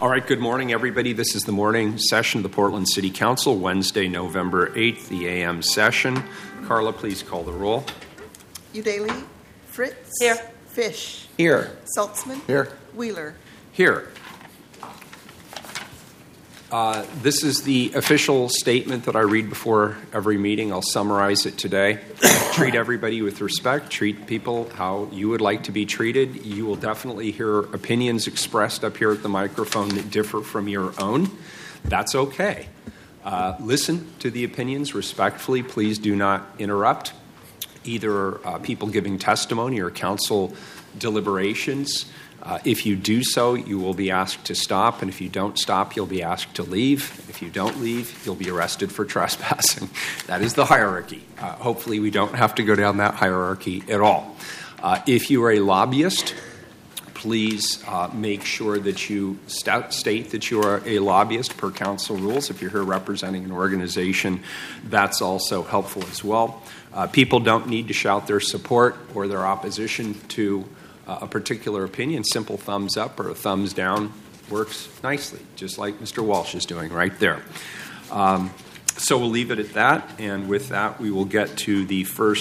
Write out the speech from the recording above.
All right, good morning, everybody. This is the morning session of the Portland City Council, Wednesday, November 8th, the AM session. Carla, please call the roll. Udaley. Fritz. Here. Fish. Here. Saltzman. Here. Wheeler. Here. This is the official statement that I read before every meeting. I'll summarize it today. Treat everybody with respect. Treat people how you would like to be treated. You will definitely hear opinions expressed up here at the microphone that differ from your own. That's okay. Listen to the opinions respectfully. Please do not interrupt either people giving testimony or council deliberations. If you do so, you will be asked to stop, and if you don't stop, you'll be asked to leave. If you don't leave, you'll be arrested for trespassing. That is the hierarchy. Hopefully, we don't have to go down that hierarchy at all. If you are a lobbyist, please make sure that you state that you are a lobbyist per council rules. If you're here representing an organization, that's also helpful as well. People don't need to shout their support or their opposition to a particular opinion. Simple thumbs up or a thumbs down works nicely, just like Mr. Walsh is doing right there. So we'll leave it at that, and with that, we will get to the first